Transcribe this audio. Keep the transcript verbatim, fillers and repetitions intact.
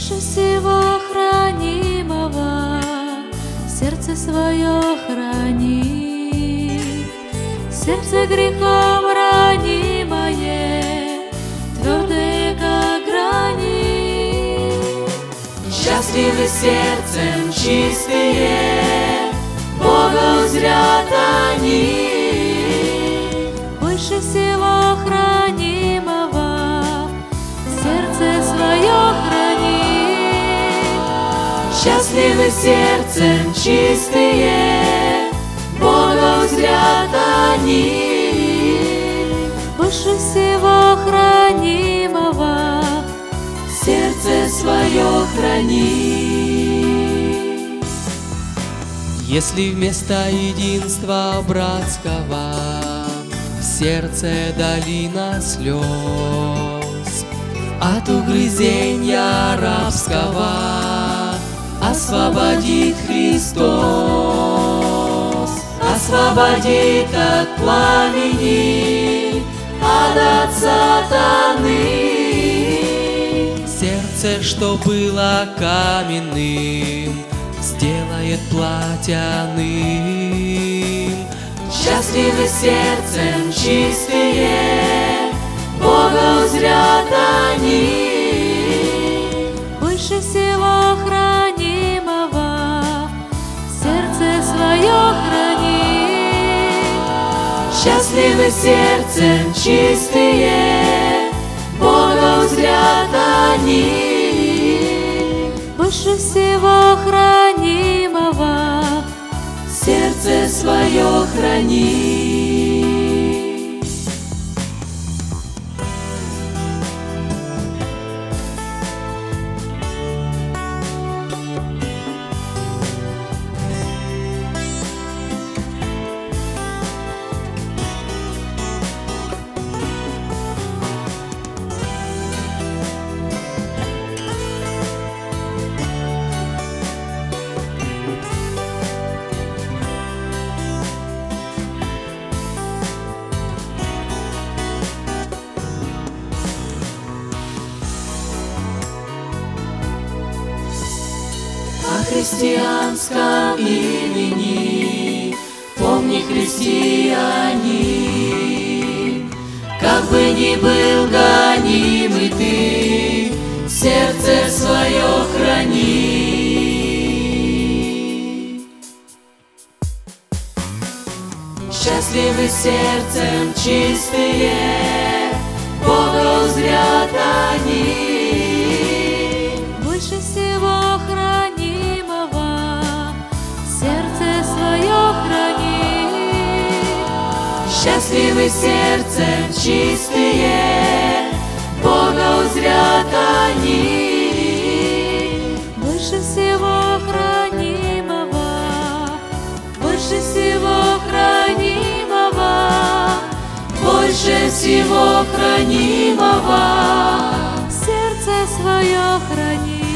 больше всего хранимого сердце свое храни. Сердце грехом ранимое, твердое, как гранит. Счастливы сердцем чистые, Бога узрят они. Больше всего хранимого сердце свое храни. Счастливы сердцем чистые, Бога узрят они. Больше всего хранимого сердце свое храни. Если вместо единства братского в сердце долина слез, от угрызенья рабского освободит Христос, освободит от пламени, от сатаны. Сердце, что было каменным, сделает платяным. Счастливы сердцем чистые, Бога узрят они. больше всего хранимого сердце свое храни. Счастливы сердцем чистые, Бога узрят они. Больше всего хранимого сердце свое храни. О христианском имени помни, христианин, как бы ни был гонимый ты, сердце свое храни. Счастливы сердцем чистые, Бога узрят они. больше всего хранимого сердце свое храни. Счастливы сердцем чистые, Бога узрят они. Больше всего хранимого, больше всего хранимого, Больше всего хранимого сердце свое храни.